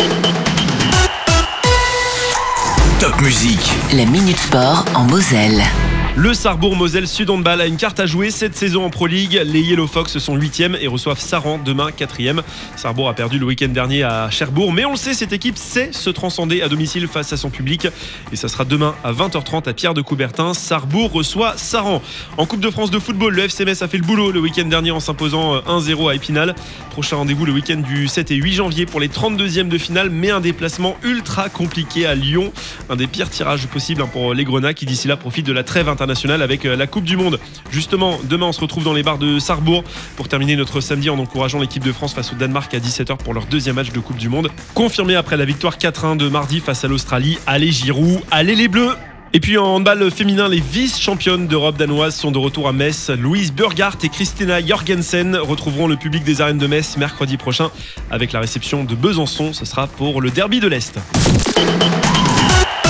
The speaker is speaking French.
Top Musique. La Minute Sport en Moselle. Le Sarrebourg-Moselle Sud Handball a une carte à jouer cette saison en Pro League. Les Yellow Fox sont 8e et reçoivent Saran demain 4e. Sarrebourg a perdu le week-end dernier à Cherbourg, mais on le sait, cette équipe sait se transcender à domicile face à son public. Et ça sera demain à 20h30 à Pierre de Coubertin. Sarrebourg reçoit Saran. En Coupe de France de football, le FC Metz a fait le boulot le week-end dernier en s'imposant 1-0 à Épinal. Prochain rendez-vous le week-end du 7 et 8 janvier pour les 32e de finale, mais un déplacement ultra compliqué à Lyon. Un des pires tirages possibles pour les Grenats qui d'ici là profitent de la trêve internationale avec la Coupe du Monde. Justement, demain on se retrouve dans les bars de Sarrebourg pour terminer notre samedi en encourageant l'équipe de France face au Danemark à 17h pour leur deuxième match de Coupe du Monde. Confirmé après la victoire 4-1 de mardi face à l'Australie. Allez Giroud, allez les Bleus! Et puis en handball féminin, les vice-championnes d'Europe danoises sont de retour à Metz. Louise Burghardt et Christina Jorgensen retrouveront le public des arènes de Metz mercredi prochain avec la réception de Besançon. Ce sera pour le derby de l'Est.